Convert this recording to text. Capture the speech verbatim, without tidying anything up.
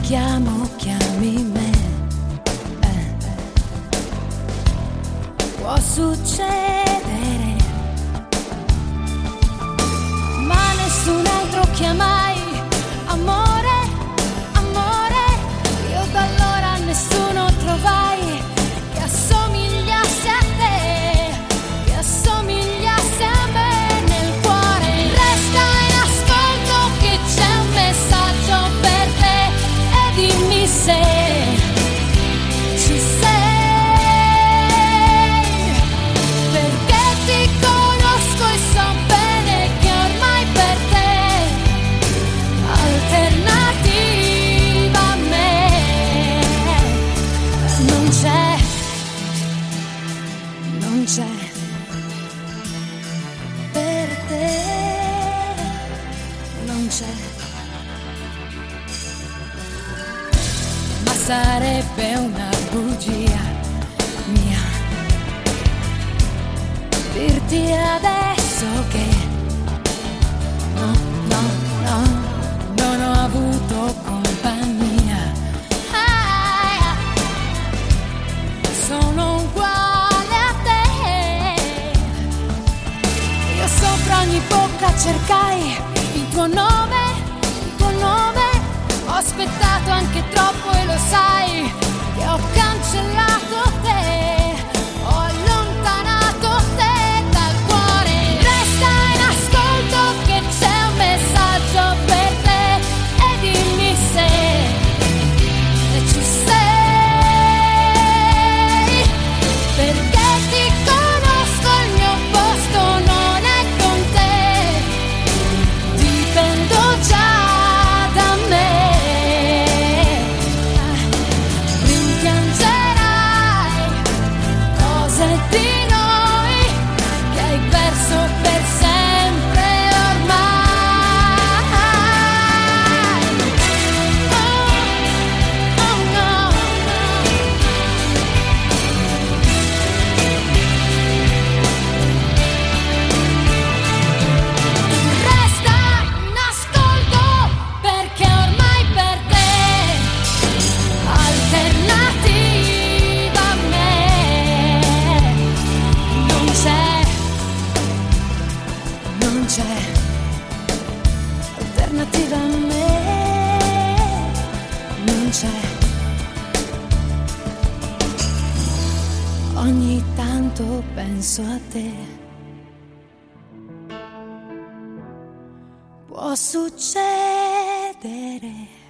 chiamo, chiami me. Eh. Può succedere, ma nessun altro chiamai. Amore, amore, io da allora nessuno trovai che assomigliasse a te, che assomigliasse a me. Nel cuore resta in ascolto che c'è un messaggio per te, e dimmi se ci sei, perché ti conosco e so bene che ormai per te alternativa a me non c'è, non c'è. Per te non c'è. Ma sarebbe una bugia mia dirti adesso che no, no, no, non ho avuto compagnia. Ah, sono uguale a te. Io sopra ogni bocca cercai il tuo nome, il tuo nome. Ho aspettato anche troppo e lo sai che ho cancellato te, ho allontanato te dal cuore. Resta in ascolto che c'è un messaggio per te, e dimmi se ci sei, perché ti conosco, il mio posto non è con te, dipendo già da me. Rimpiangerai cose di noi che hai perso per sempre ormai. Oh, oh no, resta in ascolto perché ormai per te alternativa a me non c'è, non c'è alternativa a me, non c'è. Ogni tanto penso a te. Può succedere